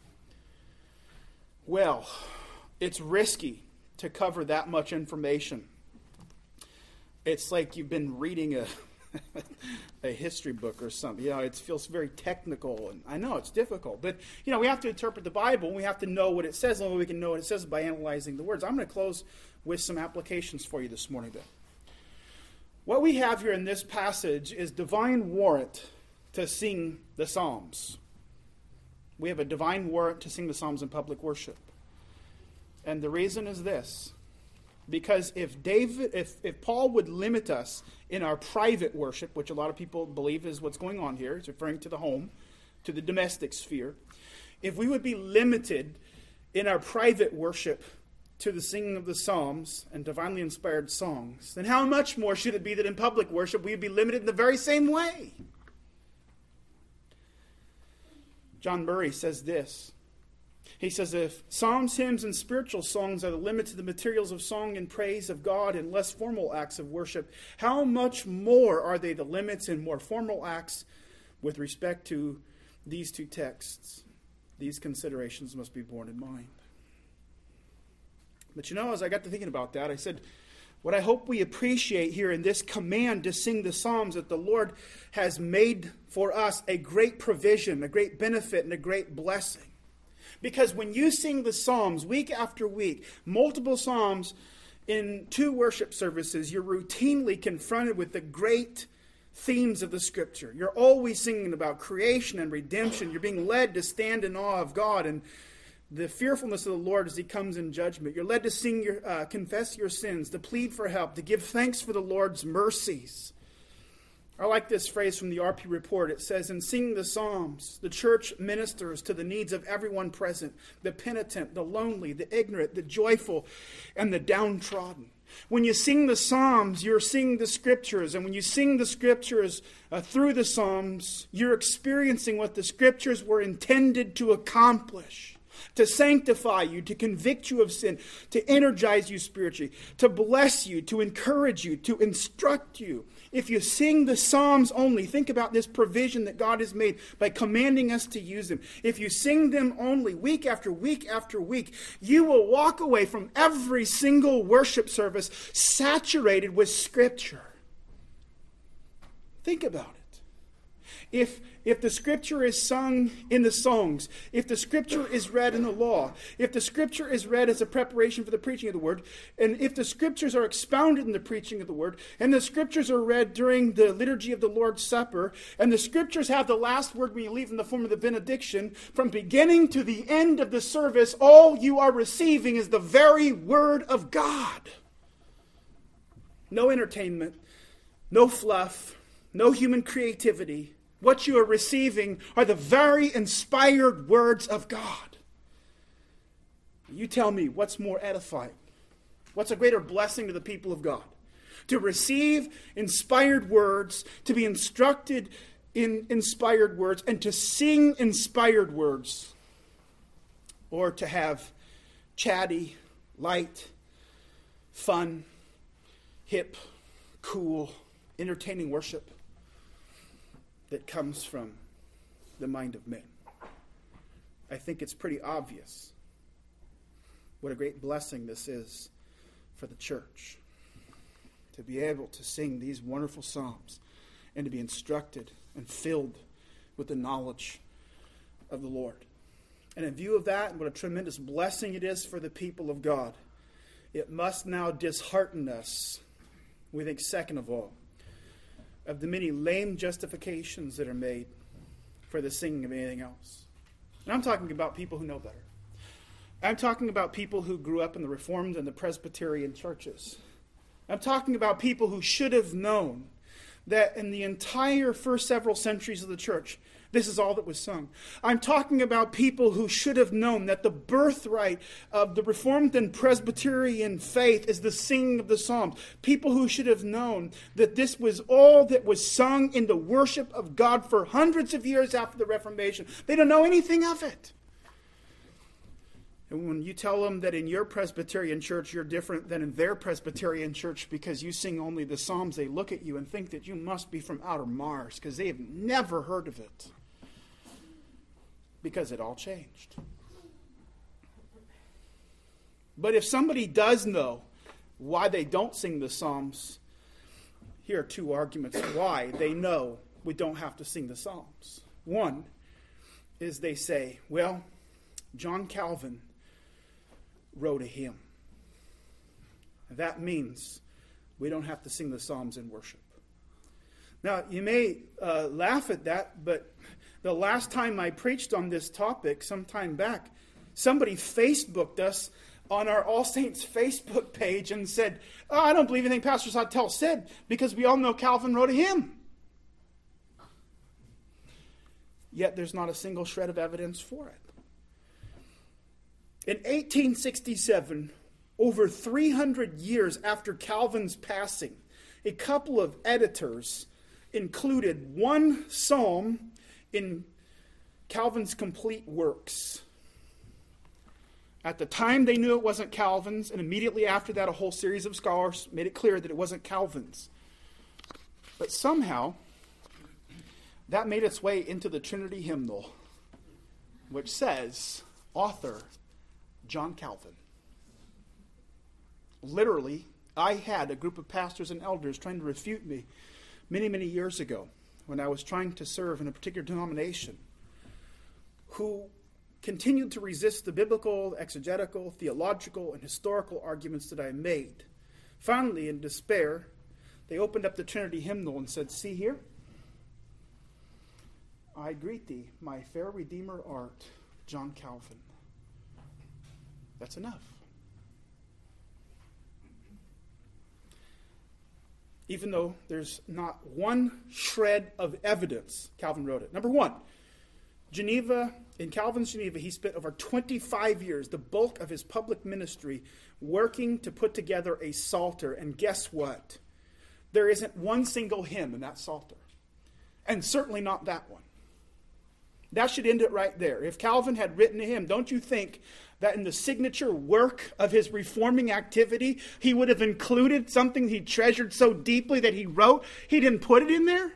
S1: Well, it's risky to cover that much information. It's like you've been reading a a history book or something. You know, it feels very technical, and I know it's difficult, but you know, we have to interpret the Bible, and we have to know what it says, and we can know what it says by analyzing the words. I'm going to close with some applications for you this morning, though. What we have here in this passage is divine warrant to sing the Psalms. We have a divine warrant to sing the Psalms in public worship. And the reason is this. Because if David, if, if Paul would limit us in our private worship, which a lot of people believe is what's going on here, it's referring to the home, to the domestic sphere. If we would be limited in our private worship to the singing of the Psalms and divinely inspired songs, then how much more should it be that in public worship we would be limited in the very same way? John Murray says this. He says, if psalms, hymns, and spiritual songs are the limit to the materials of song and praise of God and less formal acts of worship, how much more are they the limits in more formal acts with respect to these two texts? These considerations must be borne in mind. But you know, as I got to thinking about that, I said, what I hope we appreciate here in this command to sing the Psalms, that the Lord has made for us a great provision, a great benefit, and a great blessing. Because when you sing the Psalms week after week, multiple Psalms in two worship services, you're routinely confronted with the great themes of the Scripture. You're always singing about creation and redemption. You're being led to stand in awe of God and the fearfulness of the Lord as he comes in judgment. You're led to sing your, uh, confess your sins, to plead for help, to give thanks for the Lord's mercies. I like this phrase from the R P report. It says, in singing the Psalms, the church ministers to the needs of everyone present, the penitent, the lonely, the ignorant, the joyful, and the downtrodden. When you sing the Psalms, you're singing the Scriptures. And when you sing the Scriptures uh, through the Psalms, you're experiencing what the Scriptures were intended to accomplish. To sanctify you, to convict you of sin, to energize you spiritually, to bless you, to encourage you, to instruct you. If you sing the Psalms only, think about this provision that God has made by commanding us to use them. If you sing them only week after week after week, you will walk away from every single worship service saturated with Scripture. Think about it. If, if the Scripture is sung in the songs, if the Scripture is read in the law, if the Scripture is read as a preparation for the preaching of the Word, and if the Scriptures are expounded in the preaching of the Word, and the Scriptures are read during the liturgy of the Lord's Supper, and the Scriptures have the last word when you leave in the form of the benediction, from beginning to the end of the service, all you are receiving is the very Word of God. No entertainment, no fluff, no human creativity. What you are receiving are the very inspired words of God. You tell me, what's more edifying? What's a greater blessing to the people of God? To receive inspired words, to be instructed in inspired words, and to sing inspired words, or to have chatty, light, fun, hip, cool, entertaining worship that comes from the mind of men. I think it's pretty obvious what a great blessing this is for the church, to be able to sing these wonderful psalms and to be instructed and filled with the knowledge of the Lord. And in view of that, and what a tremendous blessing it is for the people of God, it must now dishearten us, we think, second of all, of the many lame justifications that are made for the singing of anything else. And I'm talking about people who know better. I'm talking about people who grew up in the Reformed and the Presbyterian churches. I'm talking about people who should have known that in the entire first several centuries of the church, this is all that was sung. I'm talking about people who should have known that the birthright of the Reformed and Presbyterian faith is the singing of the Psalms. People who should have known that this was all that was sung in the worship of God for hundreds of years after the Reformation. They don't know anything of it. And when you tell them that in your Presbyterian church you're different than in their Presbyterian church because you sing only the Psalms, they look at you and think that you must be from outer Mars because they have never heard of it. Because it all changed. But if somebody does know why they don't sing the Psalms, here are two arguments why they know we don't have to sing the Psalms. One is they say, well, John Calvin wrote a hymn. That means we don't have to sing the Psalms in worship. Now, you may uh, laugh at that, but the last time I preached on this topic, some time back, somebody Facebooked us on our All Saints Facebook page and said, oh, I don't believe anything Pastor Sawtelle said because we all know Calvin wrote a hymn. Yet there's not a single shred of evidence for it. In eighteen sixty-seven, over three hundred years after Calvin's passing, a couple of editors included one psalm in Calvin's complete works. At the time, they knew it wasn't Calvin's, and immediately after that, a whole series of scholars made it clear that it wasn't Calvin's. But somehow, that made its way into the Trinity hymnal, which says, author, John Calvin. Literally, I had a group of pastors and elders trying to refute me many, many years ago when I was trying to serve in a particular denomination who continued to resist the biblical, exegetical, theological, and historical arguments that I made. Finally, in despair, they opened up the Trinity hymnal and said, see here, I greet thee, my fair Redeemer art, John Calvin. That's enough. Even though there's not one shred of evidence Calvin wrote it. Number one, Geneva, in Calvin's Geneva, he spent over twenty-five years, the bulk of his public ministry, working to put together a psalter. And guess what? There isn't one single hymn in that psalter. And certainly not that one. That should end it right there. If Calvin had written a hymn, don't you think that in the signature work of his reforming activity, he would have included something he treasured so deeply that he wrote? He didn't put it in there?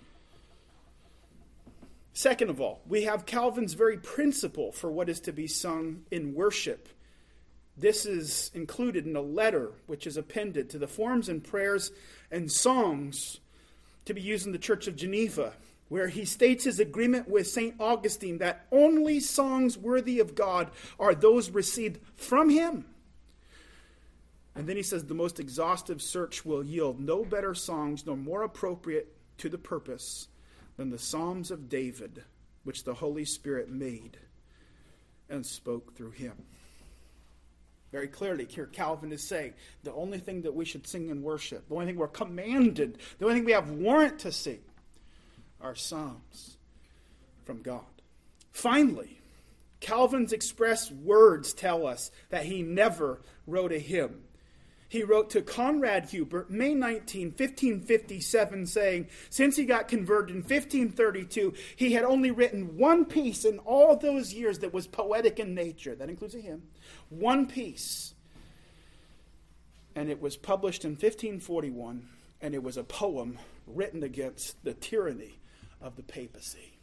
S1: Second of all, we have Calvin's very principle for what is to be sung in worship. This is included in a letter which is appended to the forms and prayers and songs to be used in the Church of Geneva, where he states his agreement with Saint Augustine that only songs worthy of God are those received from him. And then he says the most exhaustive search will yield no better songs nor more appropriate to the purpose than the Psalms of David, which the Holy Spirit made and spoke through him. Very clearly, here Calvin is saying the only thing that we should sing in worship, the only thing we're commanded, the only thing we have warrant to sing, are psalms from God. Finally, Calvin's express words tell us that he never wrote a hymn. He wrote to Conrad Hubert, May nineteenth, fifteen fifty-seven, saying, since he got converted in fifteen thirty-two, he had only written one piece in all those years that was poetic in nature. That includes a hymn. One piece. And it was published in fifteen forty-one, and it was a poem written against the tyranny of the papacy.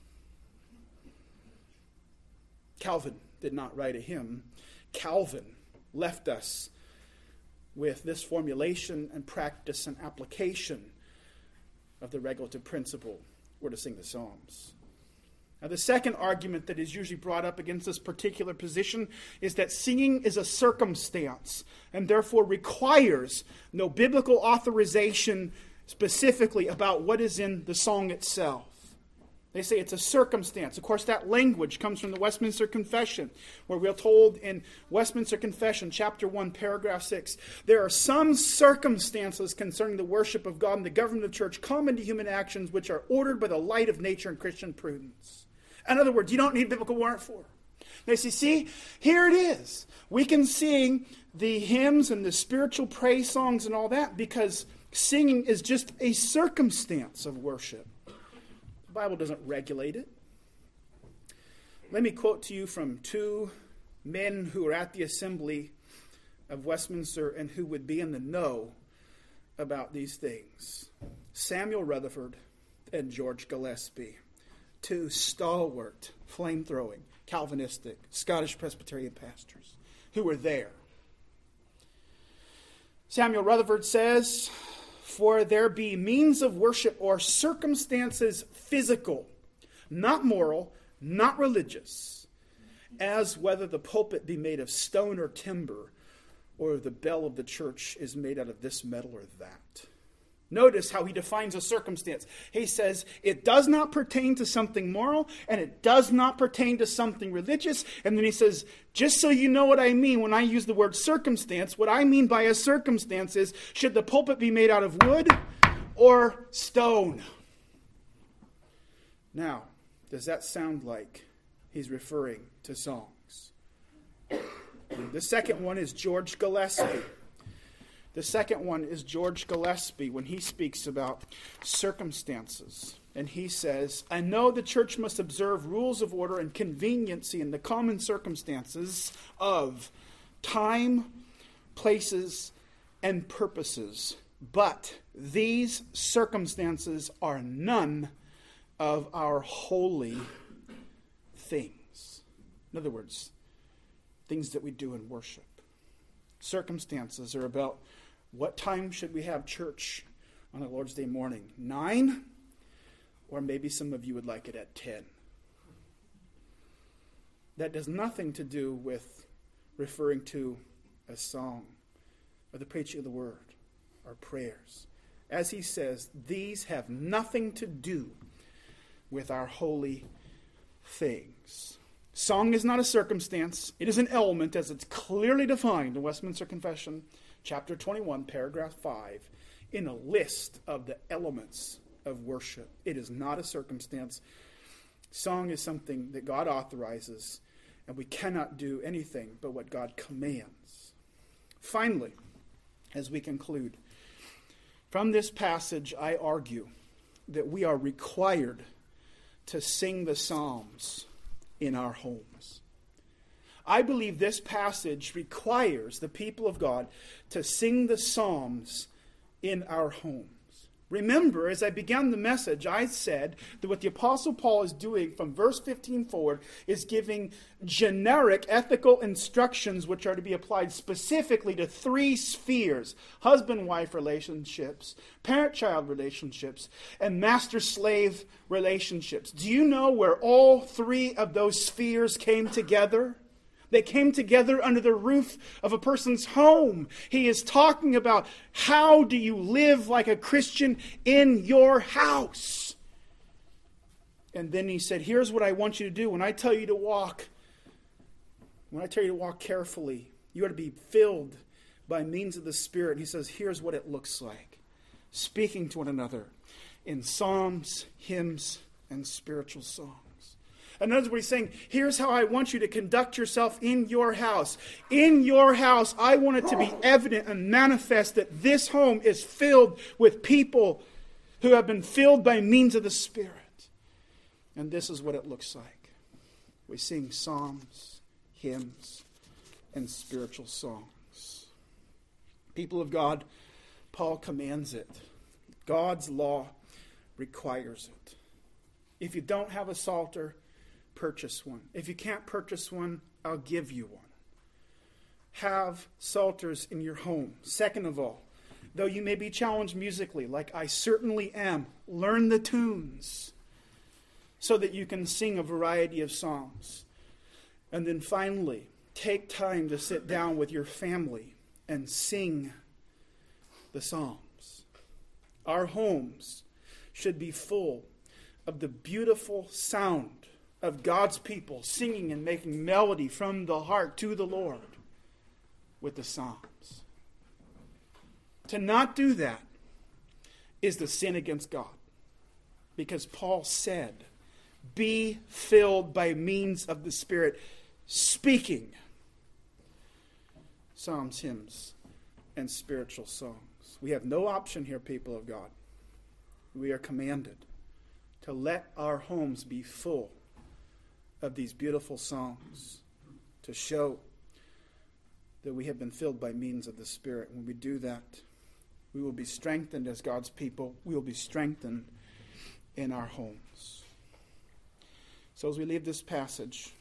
S1: Calvin did not write a hymn. Calvin left us with this formulation and practice and application of the regulative principle. We're to sing the Psalms. Now, the second argument that is usually brought up against this particular position is that singing is a circumstance and therefore requires no biblical authorization specifically about what is in the song itself. They say it's a circumstance. Of course, that language comes from the Westminster Confession, where we're told in Westminster Confession, chapter one, paragraph six, there are some circumstances concerning the worship of God and the government of the church common to human actions which are ordered by the light of nature and Christian prudence. In other words, you don't need biblical warrant for. They say, see, here it is. We can sing the hymns and the spiritual praise songs and all that because singing is just a circumstance of worship. The Bible doesn't regulate it. Let me quote to you from two men who are at the assembly of Westminster and who would be in the know about these things. Samuel Rutherford and George Gillespie, two stalwart, flame-throwing, Calvinistic, Scottish Presbyterian pastors who were there. Samuel Rutherford says, for there be means of worship or circumstances physical, not moral, not religious, as whether the pulpit be made of stone or timber, or the bell of the church is made out of this metal or that. Notice how he defines a circumstance. He says it does not pertain to something moral, and it does not pertain to something religious. And then he says, just so you know what I mean when I use the word circumstance, what I mean by a circumstance is, should the pulpit be made out of wood or stone? Now, does that sound like he's referring to songs? The second one is George Gillespie. The second one is George Gillespie when he speaks about circumstances. And he says, I know the church must observe rules of order and conveniency in the common circumstances of time, places, and purposes. But these circumstances are none of our holy things. In other words, things that we do in worship. Circumstances are about what time should we have church on a Lord's Day morning? Nine? Or maybe some of you would like it at ten. That does nothing to do with referring to a song or the preaching of the word or prayers. As he says, these have nothing to do with our holy things. Song is not a circumstance. It is an element as it's clearly defined in Westminster Confession, chapter twenty-one, paragraph five, in a list of the elements of worship. It is not a circumstance. Song is something that God authorizes, and we cannot do anything but what God commands. Finally, as we conclude, from this passage, I argue that we are required to sing the Psalms in our homes. I believe this passage requires the people of God to sing the Psalms in our homes. Remember, as I began the message, I said that what the Apostle Paul is doing from verse fifteen forward is giving generic ethical instructions which are to be applied specifically to three spheres: husband-wife relationships, parent-child relationships, and master-slave relationships. Do you know where all three of those spheres came together? They came together under the roof of a person's home. He is talking about how do you live like a Christian in your house. And then he said, here's what I want you to do. When I tell you to walk, when I tell you to walk carefully, you are to be filled by means of the Spirit. And he says, here's what it looks like. Speaking to one another in psalms, hymns, and spiritual songs. In other words, he's saying, here's how I want you to conduct yourself in your house. In your house, I want it to be evident and manifest that this home is filled with people who have been filled by means of the Spirit. And this is what it looks like. We sing psalms, hymns, and spiritual songs. People of God, Paul commands it. God's law requires it. If you don't have a psalter, purchase one. If you can't purchase one, I'll give you one. Have psalters in your home. Second of all, though you may be challenged musically, like I certainly am, learn the tunes so that you can sing a variety of songs. And then finally, take time to sit down with your family and sing the Psalms. Our homes should be full of the beautiful sound of God's people singing and making melody from the heart to the Lord with the Psalms. To not do that is the sin against God. Because Paul said, be filled by means of the Spirit, speaking psalms, hymns, and spiritual songs. We have no option here, people of God. We are commanded to let our homes be full of these beautiful songs to show that we have been filled by means of the Spirit. When we do that, we will be strengthened as God's people. We will be strengthened in our homes. So as we leave this passage,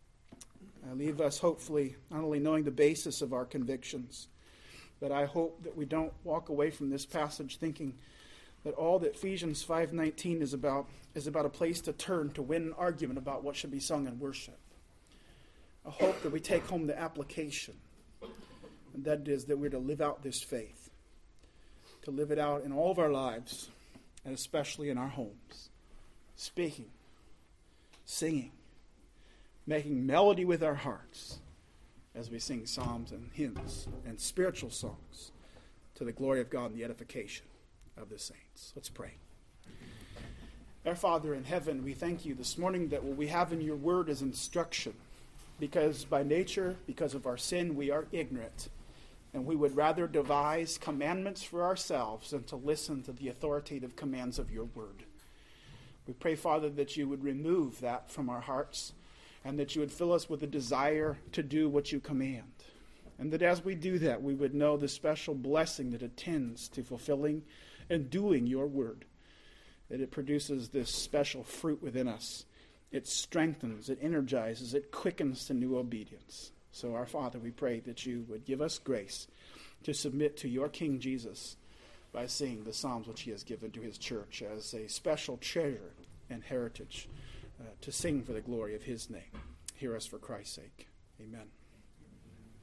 S1: I leave us hopefully not only knowing the basis of our convictions, but I hope that we don't walk away from this passage thinking that all that Ephesians five nineteen is about is about a place to turn to win an argument about what should be sung in worship. I hope that we take home the application, and that is that we're to live out this faith, to live it out in all of our lives, and especially in our homes, speaking, singing, making melody with our hearts as we sing psalms and hymns and spiritual songs to the glory of God and the edification of the saints. Let's pray. Our Father in heaven, we thank you this morning that what we have in your word is instruction, because by nature, because of our sin, we are ignorant, and we would rather devise commandments for ourselves than to listen to the authoritative commands of your word. We pray, Father, that you would remove that from our hearts, and that you would fill us with a desire to do what you command. And that as we do that, we would know the special blessing that attends to fulfilling and doing your word. That it produces this special fruit within us. It strengthens, it energizes, it quickens to new obedience. So our Father, we pray that you would give us grace to submit to your King Jesus by singing the psalms which he has given to his church as a special treasure and heritage uh, to sing for the glory of his name. Hear us for Christ's sake. Amen.